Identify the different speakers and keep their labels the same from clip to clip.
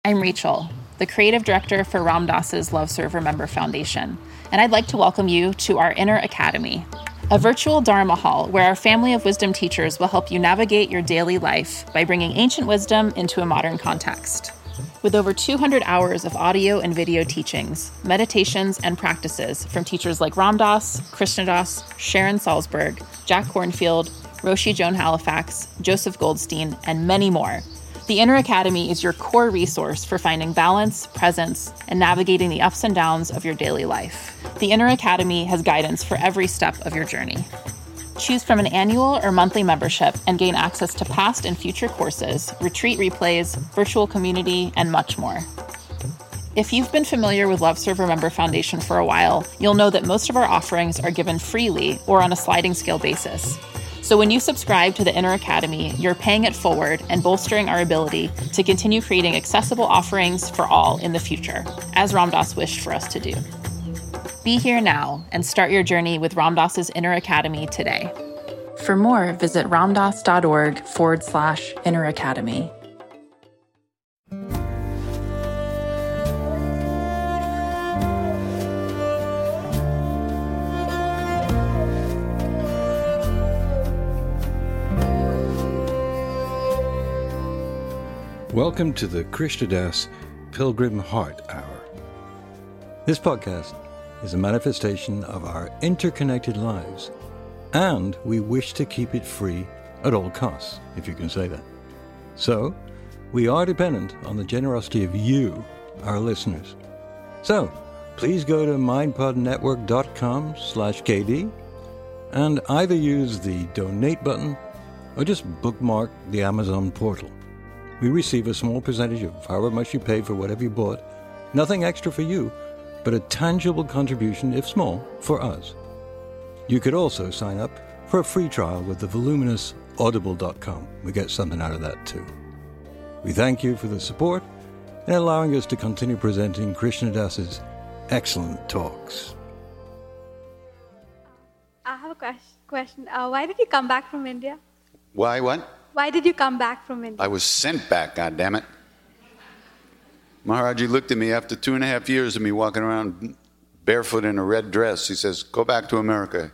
Speaker 1: I'm Rachel, the creative director for Ram Dass's Love Serve Remember Foundation, and I'd like to welcome you to our Inner Academy, a virtual Dharma hall where our family of wisdom teachers will help you navigate your daily life by bringing ancient wisdom into a modern context. With over 200 hours of audio and video teachings, meditations, and practices from teachers like Ram Dass, Krishna Das, Sharon Salzberg, Jack Kornfield, Roshi Joan Halifax, Joseph Goldstein, and many more, the Inner Academy is your core resource for finding balance, presence, and navigating the ups and downs of your daily life. The Inner Academy has guidance for every step of your journey. Choose from an annual or monthly membership and gain access to past and future courses, retreat replays, virtual community, and much more. If you've been familiar with Love Serve Remember Foundation for a while, you'll know that most of our offerings are given freely or on a sliding scale basis. So when you subscribe to the Inner Academy, you're paying it forward and bolstering our ability to continue creating accessible offerings for all in the future, as Ram Dass wished for us to do. Be here now and start your journey with Ram Dass's Inner Academy today. For more, visit ramdass.org/Inner Academy.
Speaker 2: Welcome to the Krishna Das Pilgrim Heart Hour. This podcast is a manifestation of our interconnected lives, and we wish to keep it free at all costs, if you can say that. So, we are dependent on the generosity of you, our listeners. So, please go to mindpodnetwork.com/KD and either use the donate button or just bookmark the Amazon portal. We receive a small percentage of however much you pay for whatever you bought. Nothing extra for you, but a tangible contribution, if small, for us. You could also sign up for a free trial with the voluminous audible.com. We get something out of that too. We thank you for the support and allowing us to continue presenting Krishna Das's excellent talks.
Speaker 3: I have a question. Why did you come back from India?
Speaker 4: Why what?
Speaker 3: Why did you come back from India?
Speaker 4: I was sent back, goddammit. Maharaji looked at me after 2.5 years of me walking around barefoot in a red dress. He says, go back to America.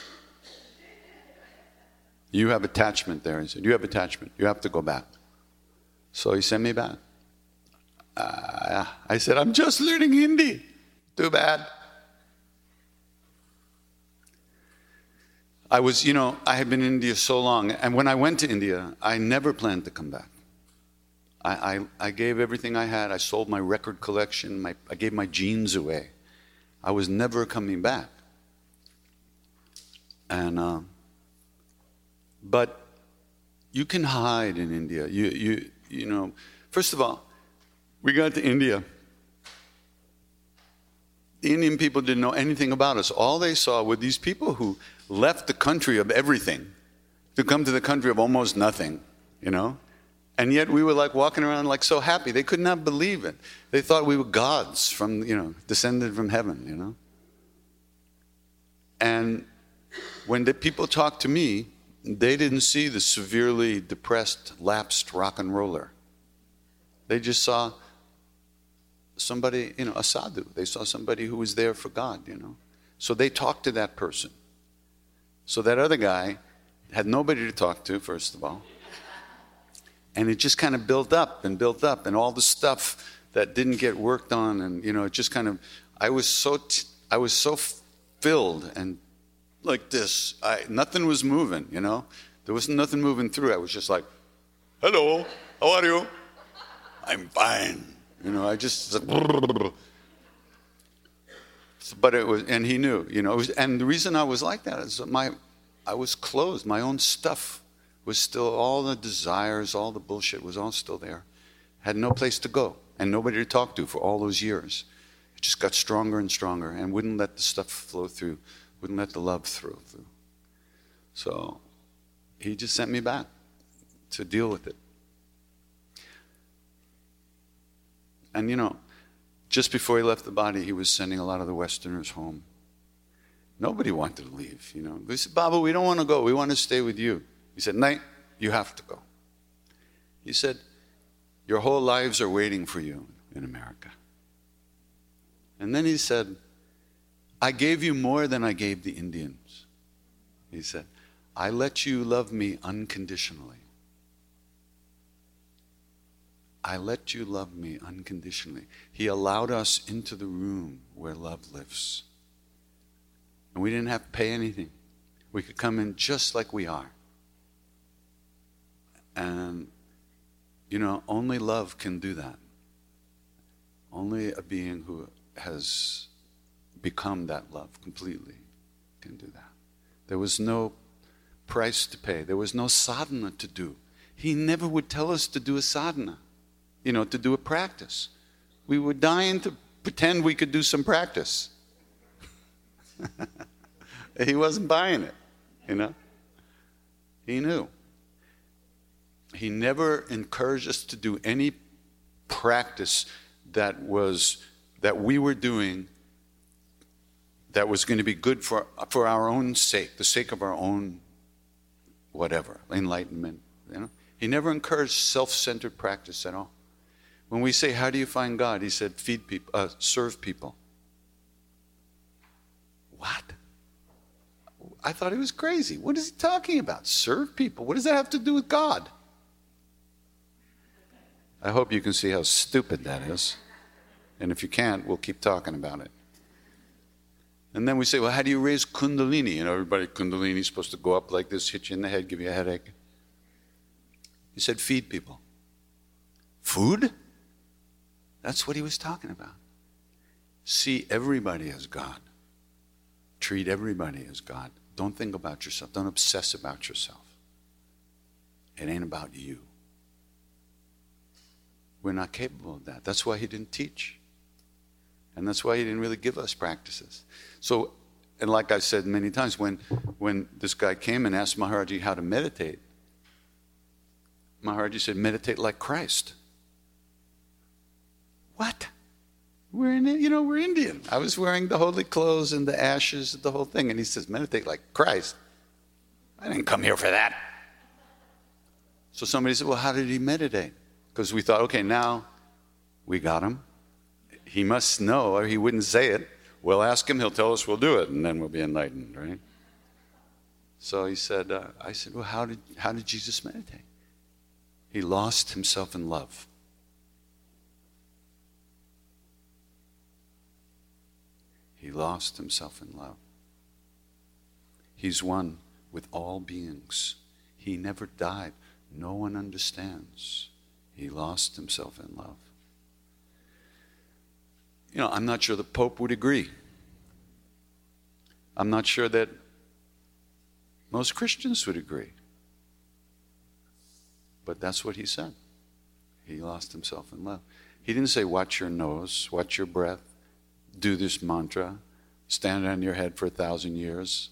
Speaker 4: You have attachment there. He said, you have attachment. You have to go back. So he sent me back. I said, I'm just learning Hindi. Too bad. I had been in India so long, and when I went to India, I never planned to come back. I gave everything I had. I sold my record collection. I gave my jeans away. I was never coming back. And but you can hide in India. You know. First of all, we got to India. The Indian people didn't know anything about us. All they saw were these people who left the country of everything to come to the country of almost nothing, you know? And yet we were like walking around like so happy. They could not believe it. They thought we were gods from, descended from heaven, you know? And when the people talked to me, they didn't see the severely depressed, lapsed rock and roller. They just saw somebody, a sadhu. They saw somebody who was there for God, So they talked to that person. So that other guy had nobody to talk to, first of all. And it just kind of built up, and all the stuff that didn't get worked on, and, it just kind of, I was so filled, and like this, nothing was moving, There was nothing moving through. I was just like, hello, how are you? I'm fine. I just, but it was, and he knew, and the reason I was like that is I was closed. My own stuff was still, all the desires, all the bullshit was all still there. Had no place to go and nobody to talk to for all those years. It just got stronger and stronger and wouldn't let the stuff flow through, wouldn't let the love flow through. So he just sent me back to deal with it. And just before he left the body, he was sending a lot of the Westerners home. Nobody wanted to leave, They said, Baba, we don't want to go. We want to stay with you. He said, no, you have to go. He said, Your whole lives are waiting for you in America. And then he said, I gave you more than I gave the Indians. He said, I let you love me unconditionally. I let you love me unconditionally. He allowed us into the room where love lives. And we didn't have to pay anything. We could come in just like we are. And, only love can do that. Only a being who has become that love completely can do that. There was no price to pay. There was no sadhana to do. He never would tell us to do a sadhana, to do a practice. We were dying to pretend we could do some practice. He wasn't buying it, He knew. He never encouraged us to do any practice that we were doing that was going to be good for our own sake, the sake of our own whatever, enlightenment. He never encouraged self-centered practice at all. When we say, how do you find God? He said, feed people, serve people. What? I thought he was crazy. What is he talking about? Serve people? What does that have to do with God? I hope you can see how stupid that is. And if you can't, we'll keep talking about it. And then we say, well, how do you raise Kundalini? Everybody, Kundalini is supposed to go up like this, hit you in the head, give you a headache. He said, feed people. Food? That's what he was talking about. See everybody as God. Treat everybody as God. Don't think about yourself. Don't obsess about yourself. It ain't about you. We're not capable of that. That's why he didn't teach. And that's why he didn't really give us practices. So, and like I've said many times, when this guy came and asked Maharaji how to meditate, Maharaji said, meditate like Christ. What? We're Indian. I was wearing the holy clothes and the ashes, the whole thing. And he says, meditate like Christ. I didn't come here for that. So somebody said, well, how did he meditate? Because we thought, okay, now we got him. He must know, or he wouldn't say it. We'll ask him, he'll tell us, we'll do it, and then we'll be enlightened, right? So he said, I said, well, how did Jesus meditate? He lost himself in love. He lost himself in love. He's one with all beings. He never died. No one understands. He lost himself in love. I'm not sure the Pope would agree. I'm not sure that most Christians would agree. But that's what he said. He lost himself in love. He didn't say, watch your nose, watch your breath, do this mantra, stand on your head for 1,000 years.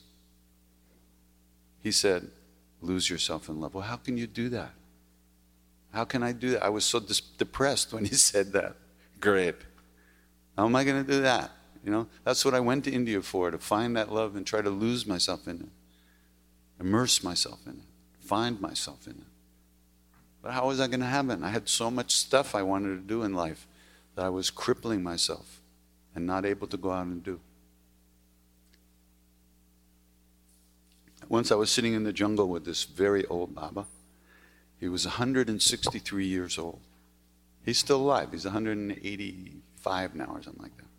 Speaker 4: He said, lose yourself in love. Well, how can you do that? How can I do that? I was so depressed when he said that. Great. How am I going to do that? That's what I went to India for, to find that love and try to lose myself in it. Immerse myself in it. Find myself in it. But how was that going to happen? I had so much stuff I wanted to do in life that I was crippling myself and not able to go out and do. Once I was sitting in the jungle with this very old Baba. He was 163 years old. He's still alive. He's 185 now or something like that.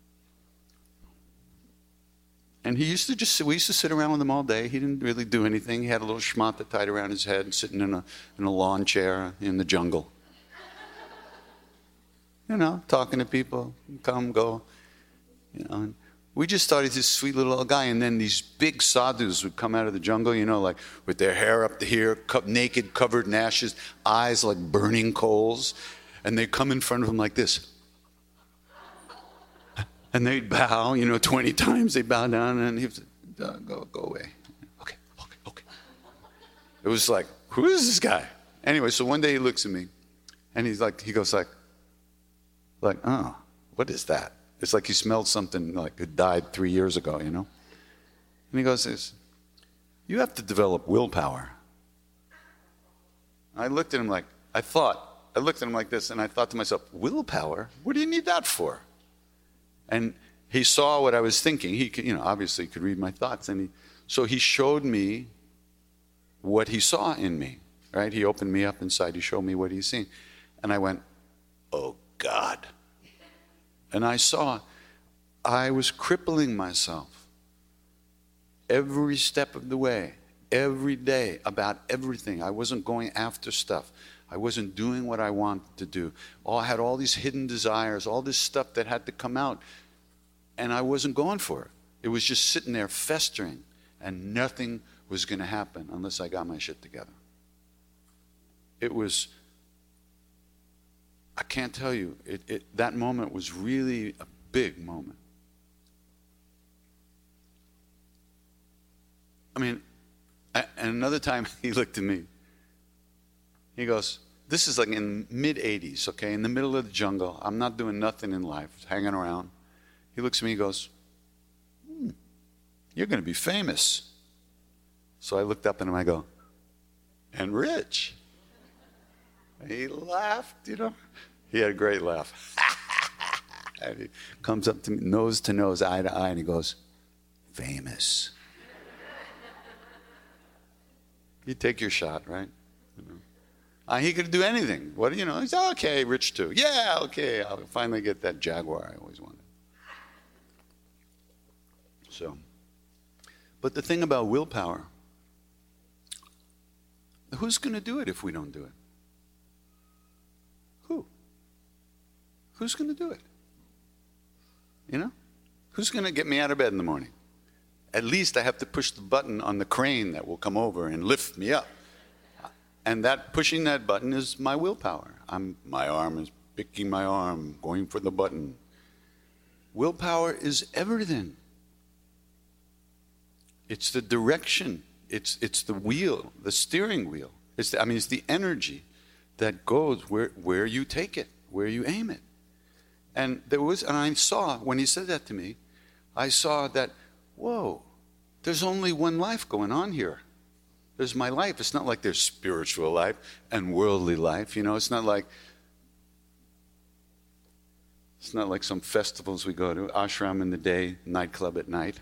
Speaker 4: And we used to sit around with him all day. He didn't really do anything. He had a little shmata tied around his head, sitting in a lawn chair in the jungle. Talking to people, come, go. And we just thought he's this sweet little old guy. And then these big sadhus would come out of the jungle, like with their hair up to here, naked, covered in ashes, eyes like burning coals. And they'd come in front of him like this. And they'd bow, 20 times. They'd bow down and he'd say, go away. Okay. It was like, who is this guy? Anyway, so one day he looks at me and he goes like, oh, what is that? It's like he smelled something like it died 3 years ago, And he goes, you have to develop willpower. I looked at him like, I thought I looked at him like this, and I thought to myself, willpower? What do you need that for? And he saw what I was thinking. He could, obviously could read my thoughts. And so he showed me what he saw in me, right? He opened me up inside. He showed me what he's seen. And I went, oh, God. And I saw I was crippling myself every step of the way, every day, about everything. I wasn't going after stuff. I wasn't doing what I wanted to do. I had all these hidden desires, all this stuff that had to come out, and I wasn't going for it. It was just sitting there festering, and nothing was going to happen unless I got my shit together. It was, I can't tell you, that moment was really a big moment. I mean, and another time he looked at me. He goes, this is like in mid-80s, okay, in the middle of the jungle. I'm not doing nothing in life, hanging around. He looks at me, he goes, you're going to be famous. So I looked up at him, I go, and rich. And he laughed, He had a great laugh. And he comes up to me, nose to nose, eye to eye, and he goes, famous. You take your shot, right? He could do anything. What He's okay, rich too. Yeah, okay. I'll finally get that Jaguar I always wanted. So, but the thing about willpower, who's going to do it if we don't do it? Who? Who's going to do it? Who's going to get me out of bed in the morning? At least I have to push the button on the crane that will come over and lift me up. And pushing that button is my willpower. My arm is picking my arm, going for the button. Willpower is everything. It's the direction. It's the wheel, the steering wheel. It's the energy that goes where you take it, where you aim it. And I saw, when he said that to me, I saw that, whoa, there's only one life going on here. There's my life. It's not like there's spiritual life and worldly life. It's not like some festivals we go to, ashram in the day, nightclub at night.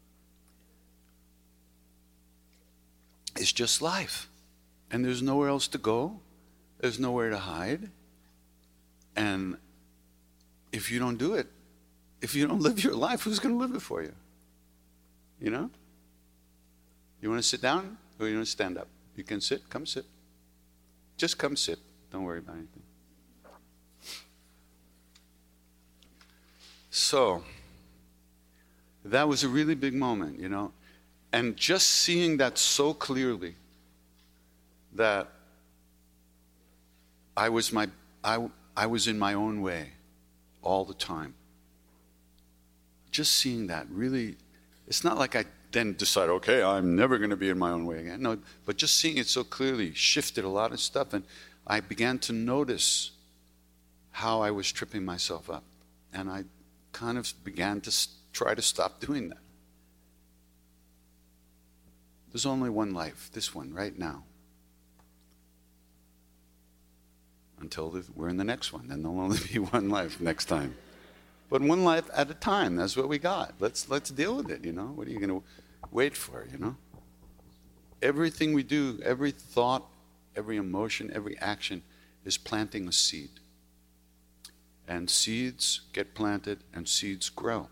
Speaker 4: It's just life. And there's nowhere else to go. There's nowhere to hide. And if you don't do it, if you don't live your life, who's going to live it for you? You want to sit down? Or you want to stand up? You can sit. Come sit. Just come sit. Don't worry about anything. So, that was a really big moment, And just seeing that so clearly, that I was in my own way all the time. Just seeing that really, it's not like I then decide, okay, I'm never going to be in my own way again. No, but just seeing it so clearly shifted a lot of stuff, and I began to notice how I was tripping myself up. And I kind of began to try to stop doing that. There's only one life, this one, right now. Until we're in the next one, then there'll only be one life next time. But one life at a time, that's what we got. Let's deal with it, What are you going to wait for, Everything we do, every thought, every emotion, every action is planting a seed. And seeds get planted and seeds grow.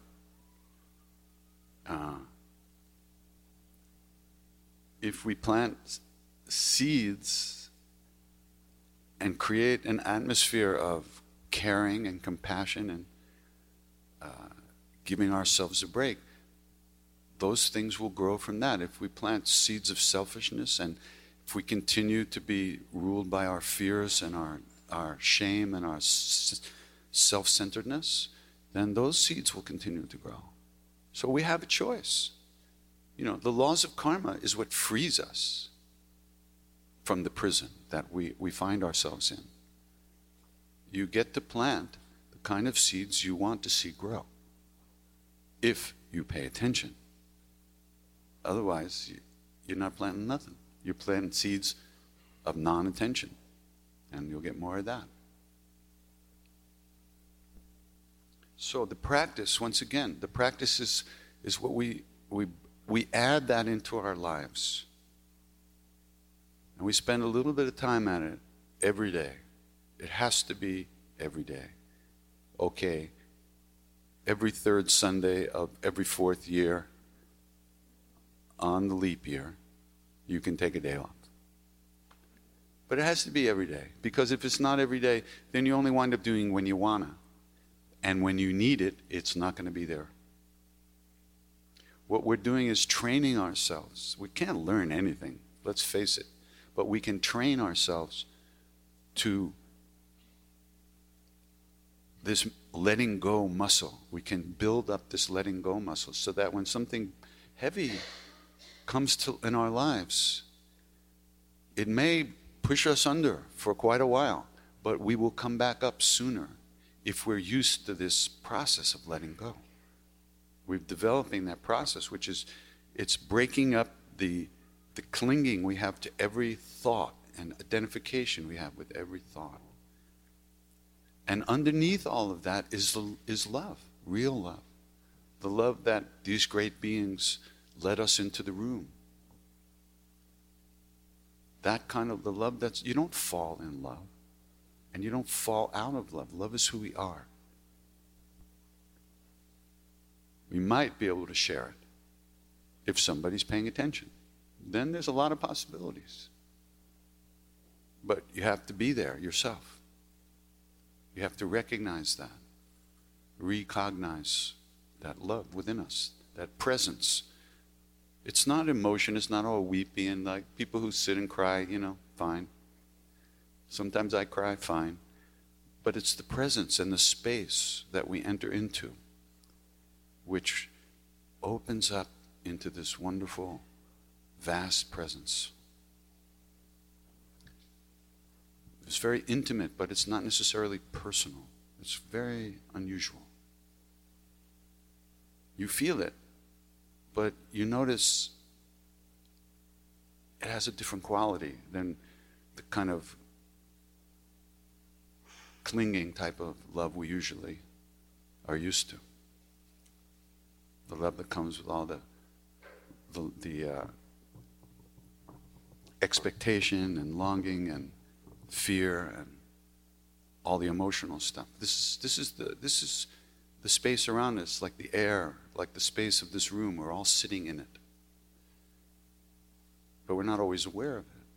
Speaker 4: If we plant seeds and create an atmosphere of caring and compassion and giving ourselves a break, those things will grow from that. If we plant seeds of selfishness, and if we continue to be ruled by our fears and our shame and our self-centeredness, then those seeds will continue to grow. So we have a choice. The laws of karma is what frees us from the prison that we find ourselves in. You get to plant the kind of seeds you want to see grow, if you pay attention. Otherwise, you're not planting nothing. You're planting seeds of non-attention. And you'll get more of that. So the practice, once again, the practice is what we add that into our lives. And we spend a little bit of time at it every day. It has to be every day. Okay, every third Sunday of every fourth year on the leap year, you can take a day off. But it has to be every day. Because if it's not every day, then you only wind up doing when you want to. And when you need it, it's not going to be there. What we're doing is training ourselves. We can't learn anything, let's face it. But we can train ourselves to this letting go muscle. We can build up this letting go muscle so that when something heavy comes in our lives, it may push us under for quite a while, but we will come back up sooner if we're used to this process of letting go. We're developing that process, which is, it's breaking up the clinging we have to every thought and identification we have with every thought. And underneath all of that is love, real love. The love that these great beings led us into the room. That kind of the love you don't fall in love. And you don't fall out of love. Love is who we are. We might be able to share it if somebody's paying attention. Then there's a lot of possibilities. But you have to be there yourself. You have to recognize that. Recognize that love within us, that presence. It's not emotion, it's not all weepy and like people who sit and cry, fine. Sometimes I cry, fine. But it's the presence and the space that we enter into, which opens up into this wonderful, vast presence. It's very intimate, but it's not necessarily personal. It's very unusual. You feel it, but you notice it has a different quality than the kind of clinging type of love we usually are used to. The love that comes with all the expectation and longing and fear and all the emotional stuff. This is the space around us, like the air, like the space of this room. We're all sitting in it, but we're not always aware of it.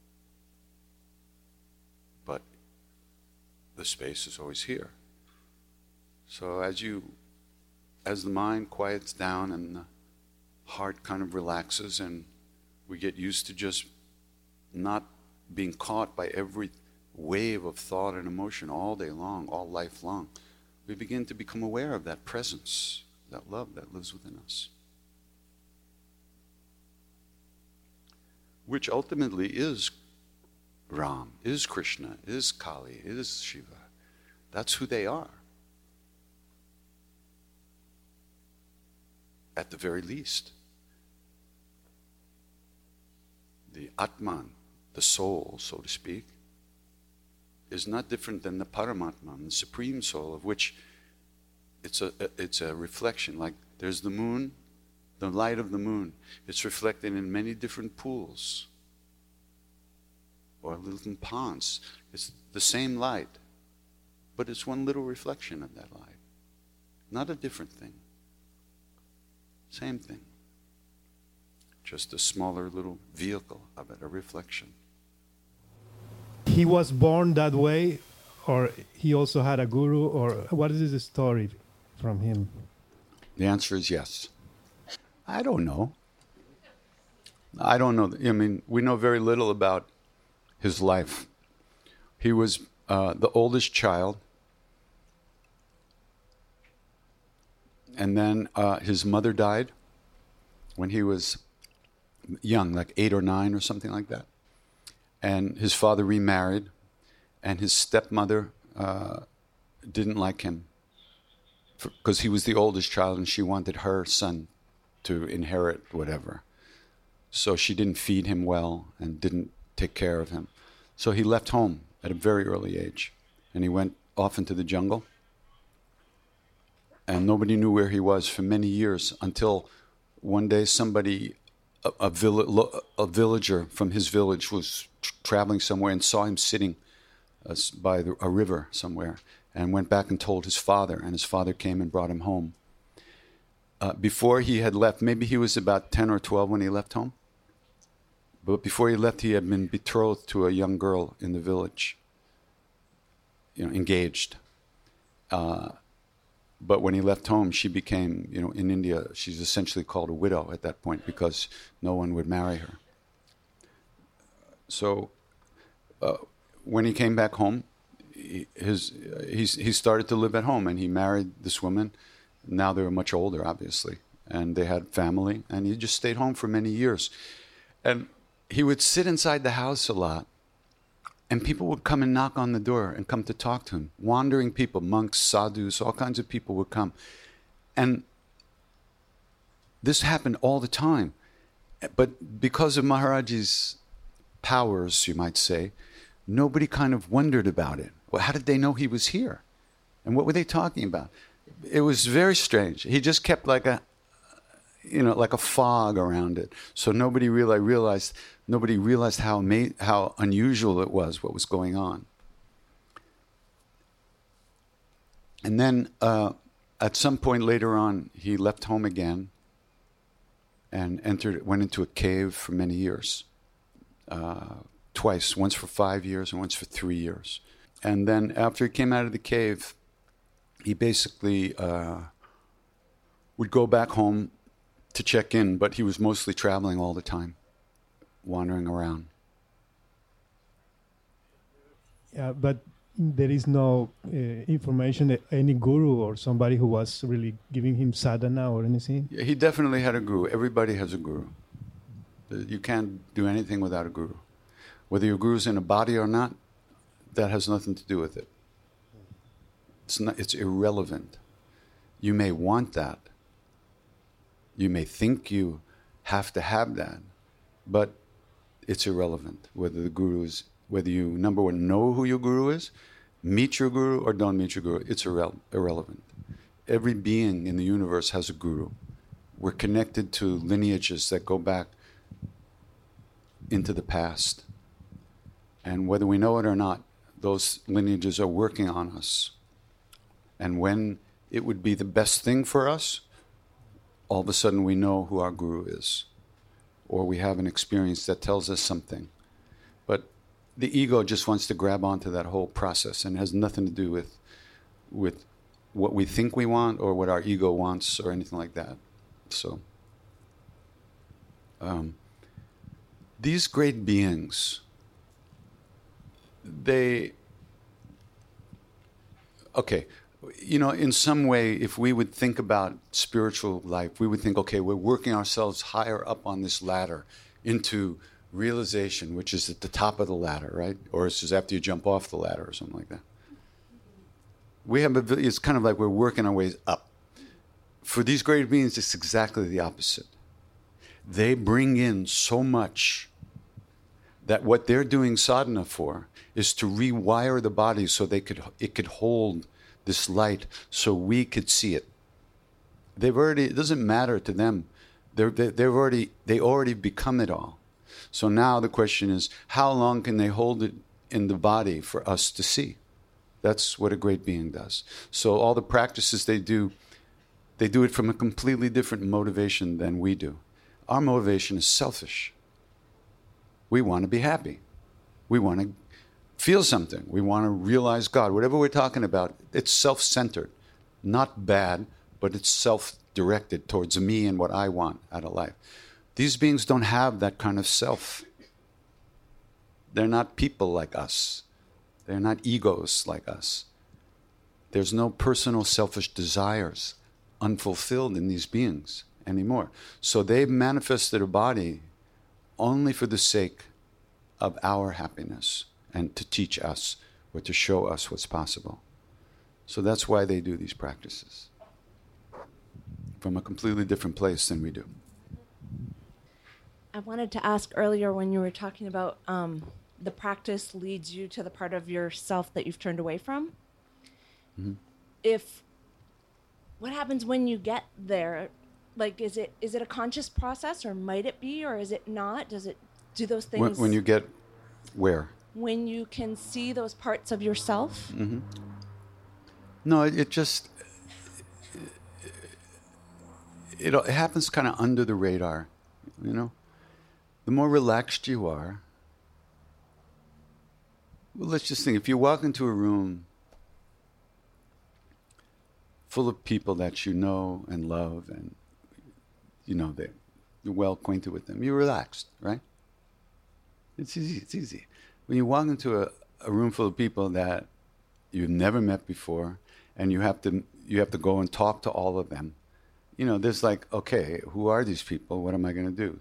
Speaker 4: But the space is always here. So as the mind quiets down and the heart kind of relaxes and we get used to just not being caught by every wave of thought and emotion all day long, all life long, we begin to become aware of that presence, that love that lives within us. Which ultimately is Ram, is Krishna, is Kali, is Shiva. That's who they are. At the very least. The Atman, the soul, so to speak, is not different than the Paramatman, the supreme soul, of which it's a reflection. Like there's the moon, the light of the moon. It's reflected in many different pools or little ponds. It's the same light, but it's one little reflection of that light. Not a different thing. Same thing. Just a smaller little vehicle of it, a reflection.
Speaker 5: He was born that way, or he also had a guru, or what is the story from him?
Speaker 4: The answer is yes. I don't know. I don't know. I mean, we know very little about his life. He was the oldest child, and then his mother died when he was young, like 8 or 9 or something like that. And his father remarried, and his stepmother didn't like him because he was the oldest child and she wanted her son to inherit whatever. So she didn't feed him well and didn't take care of him. So he left home at a very early age. And he went off into the jungle. And nobody knew where he was for many years until one day somebody, a villager from his village was traveling somewhere and saw him sitting by a river somewhere and went back and told his father. And his father came and brought him home. Before he had left, maybe he was about 10 or 12 when he left home. But before he left, he had been betrothed to a young girl in the village, engaged. But when he left home, she became, in India, she's essentially called a widow at that point because no one would marry her. So when he came back home, he started to live at home, and he married this woman. Now they were much older, obviously, and they had family, and he just stayed home for many years. And he would sit inside the house a lot, and people would come and knock on the door and come to talk to him. Wandering people, monks, sadhus, all kinds of people would come. And this happened all the time. But because of Maharaj's powers, you might say, nobody kind of wondered about it. Well, how did they know he was here? And what were they talking about? It was very strange. He just kept like a fog around it. So nobody realized how unusual it was, what was going on. And then at some point later on, he left home again and went into a cave for many years. Twice, once for 5 years and once for 3 years. And then after he came out of the cave, he basically would go back home to check in, but he was mostly traveling all the time, wandering around.
Speaker 5: Yeah, but there is no information that any guru or somebody who was really giving him sadhana or anything?
Speaker 4: Yeah, he definitely had a guru. Everybody has a guru. You can't do anything without a guru. Whether your guru's in a body or not, that has nothing to do with it. It's irrelevant. You may want that. You may think you have to have that, but it's irrelevant whether you, number one, know who your guru is, meet your guru, or don't meet your guru. It's irrelevant. Every being in the universe has a guru. We're connected to lineages that go back into the past. And whether we know it or not, those lineages are working on us. And when it would be the best thing for us, all of a sudden we know who our guru is. Or we have an experience that tells us something. But the ego just wants to grab onto that whole process and has nothing to do with what we think we want or what our ego wants or anything like that. So, these great beings, in some way, if we would think about spiritual life, we would think, okay, we're working ourselves higher up on this ladder into realization, which is at the top of the ladder, right? Or it's just after you jump off the ladder or something like that. It's kind of like we're working our ways up. For these great beings, it's exactly the opposite. They bring in so much that what they're doing sadhana for is to rewire the body so it could hold this light so we could see it. It doesn't matter to them. They already become it all. So now the question is, how long can they hold it in the body for us to see? That's what a great being does. So all the practices they do it from a completely different motivation than we do. Our motivation is selfish. We want to be happy. We want to feel something. We want to realize God. Whatever we're talking about, it's self-centered. Not bad, but it's self-directed towards me and what I want out of life. These beings don't have that kind of self. They're not people like us. They're not egos like us. There's no personal selfish desires unfulfilled in these beings anymore. So they've manifested a body only for the sake of our happiness and to teach us or to show us what's possible. So that's why they do these practices from a completely different place than we do.
Speaker 6: I wanted to ask earlier when you were talking about the practice leads you to the part of yourself that you've turned away from.
Speaker 4: Mm-hmm.
Speaker 6: What happens when you get there? Like, is it a conscious process, or might it be, or is it not? Do those things...
Speaker 4: When you get where?
Speaker 6: When you can see those parts of yourself?
Speaker 4: Mm-hmm. No, it just... It happens kind of under the radar, you know? The more relaxed you are... Well, let's just think. If you walk into a room full of people that you know and love, and you know that you're well acquainted with them, you're relaxed, right? It's easy. When you walk into a room full of people that you've never met before, and you have to go and talk to all of them, you know, there's like, okay, who are these people? What am I going to do?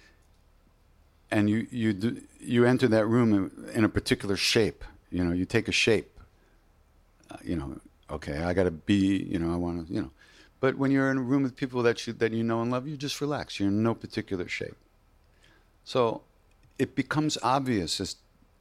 Speaker 4: And you enter that room in a particular shape. You know, you take a shape. You know, okay, I got to be. You know, I want to. You know, but when you're in a room with people that you know and love, you just relax. You're in no particular shape. So it becomes obvious as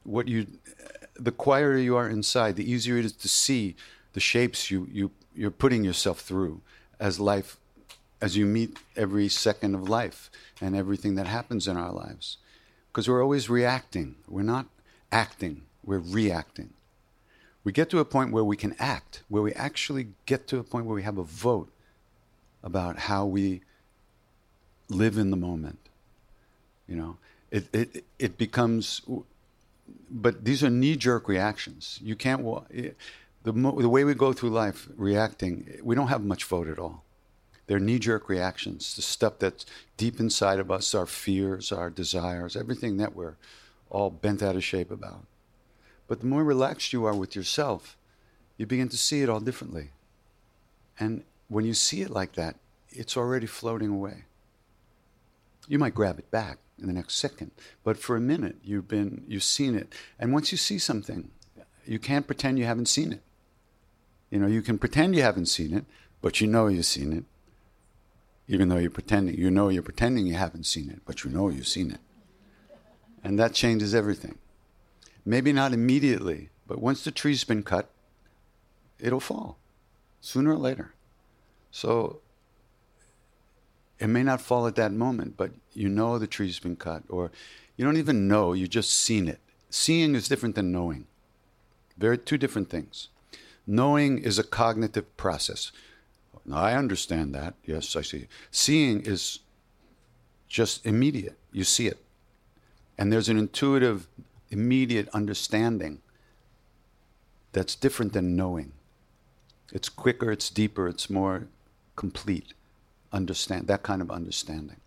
Speaker 4: the quieter you are inside, the easier it is to see the shapes you're putting yourself through as you meet every second of life and everything that happens in our lives. Because we're always reacting. We're not acting. We're reacting. We get to a point where we can act, where we actually get to a point where we have a vote about how we live in the moment. You know, it becomes... But these are knee-jerk reactions. You can't... The way we go through life reacting, we don't have much vote at all. They're knee-jerk reactions, the stuff that's deep inside of us, our fears, our desires, everything that we're all bent out of shape about. But the more relaxed you are with yourself, you begin to see it all differently. And when you see it like that, it's already floating away. You might grab it back in the next second, but for a minute, you've seen it. And once you see something, you can't pretend you haven't seen it. You know, you can pretend you haven't seen it, but you know you've seen it. Even though you're pretending you haven't seen it, but you know you've seen it. And that changes everything. Maybe not immediately, but once the tree's been cut, it'll fall, sooner or later. So it may not fall at that moment, but you know the tree's been cut, or you don't even know, you just seen it. Seeing is different than knowing. They're two different things. Knowing is a cognitive process. I understand that. Yes, I see. Seeing is just immediate. You see it. And there's an intuitive, immediate understanding that's different than knowing. It's quicker, it's deeper, it's more complete. Understand that kind of understanding.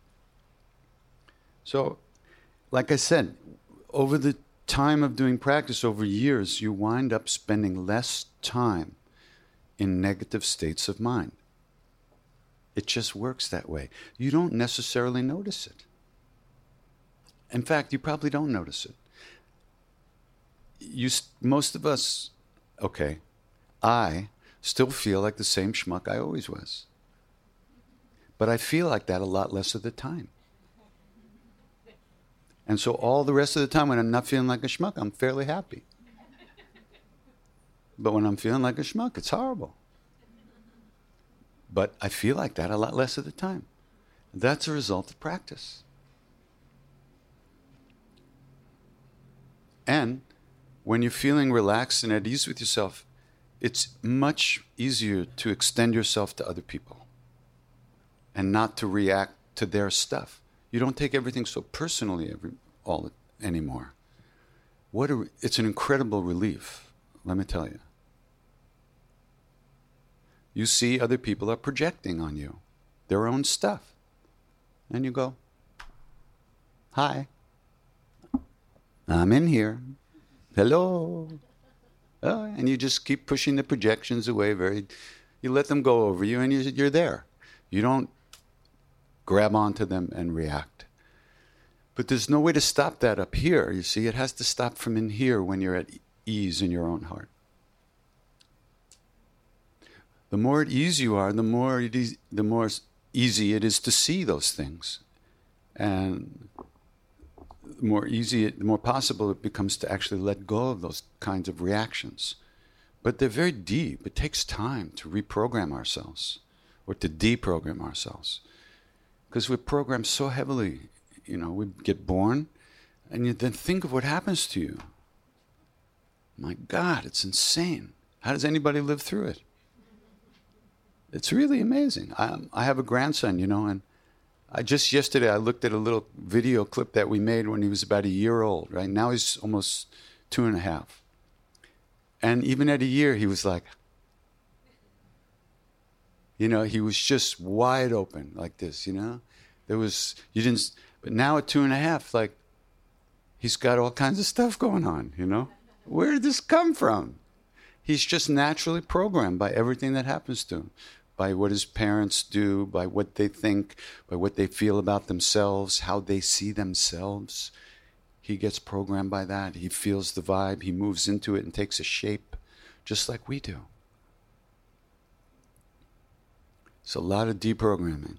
Speaker 4: So, like I said, over the time of doing practice, over years, you wind up spending less time in negative states of mind. It just works that way. You don't necessarily notice it. In fact, you probably don't notice it. Most of us, okay, I still feel like the same schmuck I always was. But I feel like that a lot less of the time. And so all the rest of the time when I'm not feeling like a schmuck, I'm fairly happy. But when I'm feeling like a schmuck, it's horrible. But I feel like that a lot less of the time. That's a result of practice. And when you're feeling relaxed and at ease with yourself, it's much easier to extend yourself to other people and not to react to their stuff. You don't take everything so personally anymore. It's an incredible relief, let me tell you. You see other people are projecting on you their own stuff. And you go, hi, I'm in here. Hello. Oh, and you just keep pushing the projections away. You let them go over you and you're there. You don't grab onto them and react. But there's no way to stop that up here, you see. It has to stop from in here when you're at ease in your own heart. The more at ease you are, the more easy it is to see those things. And the more possible it becomes to actually let go of those kinds of reactions. But they're very deep. It takes time to reprogram ourselves or to deprogram ourselves. Because we're programmed so heavily. We get born, and you then think of what happens to you. My God, it's insane. How does anybody live through it? It's really amazing. I have a grandson, and just yesterday I looked at a little video clip that we made when he was about a year old, right? Now he's almost 2.5. And even at a year, he was like, he was just wide open like this, but now at 2.5, like, he's got all kinds of stuff going on, Where did this come from? He's just naturally programmed by everything that happens to him, by what his parents do, by what they think, by what they feel about themselves, how they see themselves. He gets programmed by that. He feels the vibe. He moves into it and takes a shape, just like we do. It's a lot of deprogramming.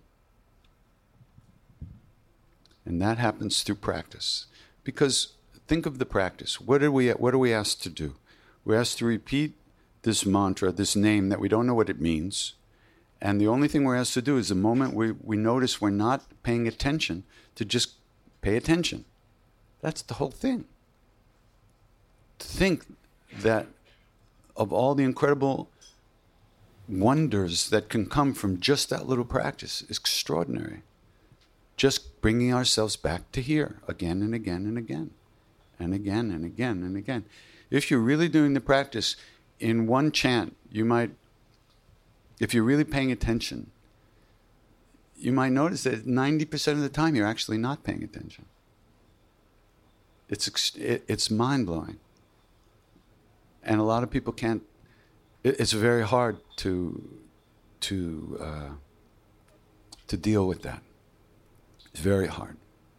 Speaker 4: And that happens through practice. Because think of the practice. What are we asked to do? We're asked to repeat this mantra, this name that we don't know what it means. And the only thing we're asked to do is the moment we notice we're not paying attention, to just pay attention. That's the whole thing. To think that of all the incredible wonders that can come from just that little practice is extraordinary. Just bringing ourselves back to here again and again and again and again and again and again. If you're really doing the practice in one chant, if you're really paying attention, you might notice that 90% of the time you're actually not paying attention. It's mind-blowing. And a lot of people can't, it's very hard to deal with that. It's very hard.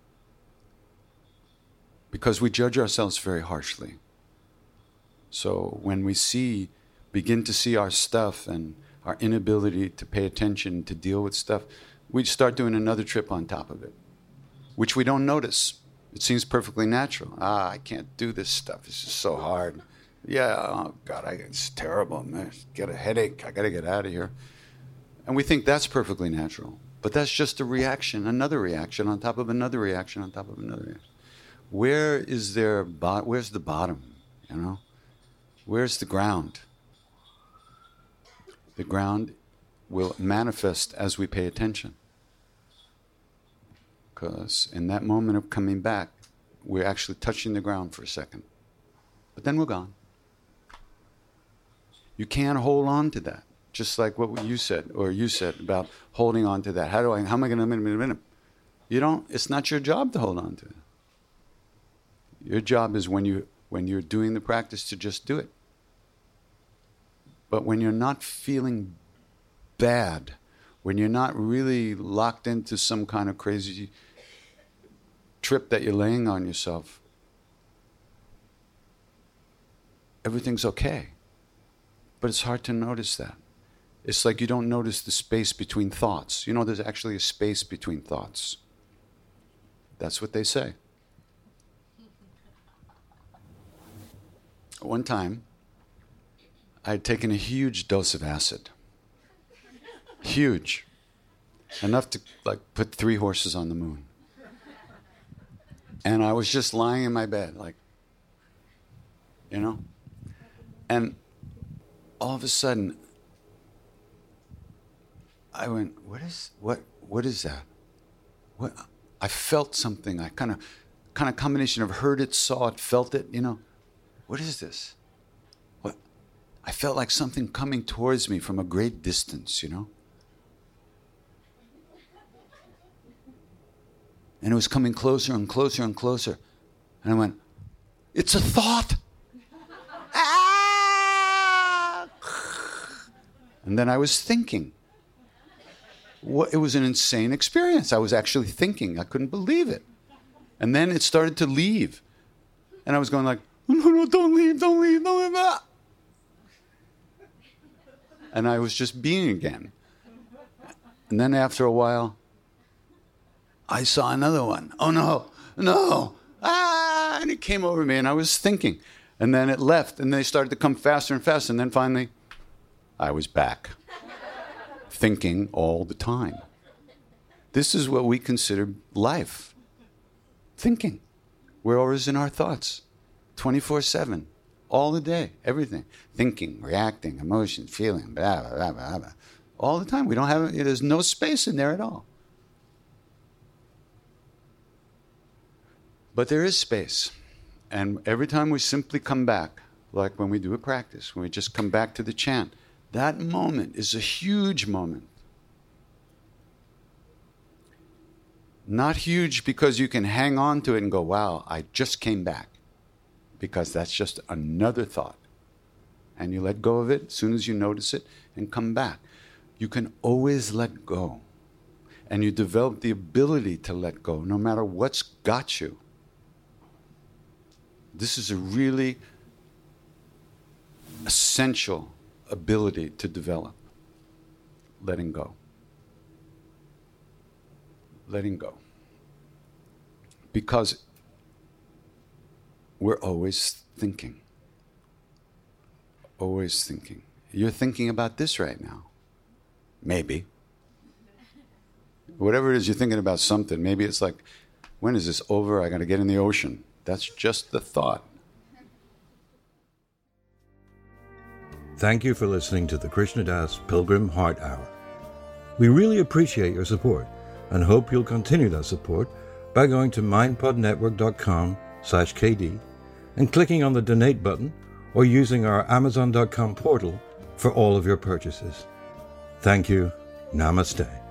Speaker 4: Because we judge ourselves very harshly. So when we begin to see our stuff and our inability to pay attention, to deal with stuff, we start doing another trip on top of it, which we don't notice. It seems perfectly natural. I can't do this stuff. This is so hard. Yeah, oh God, it's terrible. I get a headache. I got to get out of here. And we think that's perfectly natural. But that's just a reaction, another reaction on top of another reaction on top of another reaction. Where's the bottom, Where's the ground? The ground will manifest as we pay attention. Because in that moment of coming back, we're actually touching the ground for a second. But then we're gone. You can't hold on to that. Just like what you said about holding on to that. How am I going to it's not your job to hold on to it. Your job is when you're doing the practice to just do it. But when you're not feeling bad, when you're not really locked into some kind of crazy trip that you're laying on yourself, everything's okay. But it's hard to notice that. It's like you don't notice the space between thoughts. There's actually a space between thoughts. That's what they say. One time, I had taken a huge dose of acid. Huge. Enough to put 3 horses on the moon. And I was just lying in my bed, And all of a sudden, I went, what is that? What? I felt something. I kind of combination of heard it, saw it, felt it, What is this? What? I felt like something coming towards me from a great distance, And it was coming closer and closer and closer. And I went, it's a thought. And then I was thinking. It was an insane experience. I was actually thinking. I couldn't believe it. And then it started to leave. And I was going like, no, don't leave. And I was just being again. And then after a while, I saw another one. Oh, no. And it came over me, and I was thinking. And then it left, and they started to come faster and faster. And then finally, I was back, thinking all the time. This is what we consider life. Thinking. We're always in our thoughts, 24/7, all the day, everything. Thinking, reacting, emotions, feeling, blah, blah, blah, blah, blah. All the time. We don't have, there's no space in there at all. But there is space. And every time we simply come back, like when we do a practice, when we just come back to the chant, that moment is a huge moment. Not huge because you can hang on to it and go, wow, I just came back. Because that's just another thought. And you let go of it as soon as you notice it and come back. You can always let go. And you develop the ability to let go no matter what's got you. This is a really essential ability to develop. Letting go. Letting go. Because we're always thinking. Always thinking. You're thinking about this right now. Maybe. Whatever it is, you're thinking about something. Maybe it's like, when is this over? I got to get in the ocean. That's just the thought.
Speaker 2: Thank you for listening to the Krishna Das Pilgrim Heart Hour. We really appreciate your support and hope you'll continue that support by going to mindpodnetwork.com/KD and clicking on the donate button or using our Amazon.com portal for all of your purchases. Thank you. Namaste.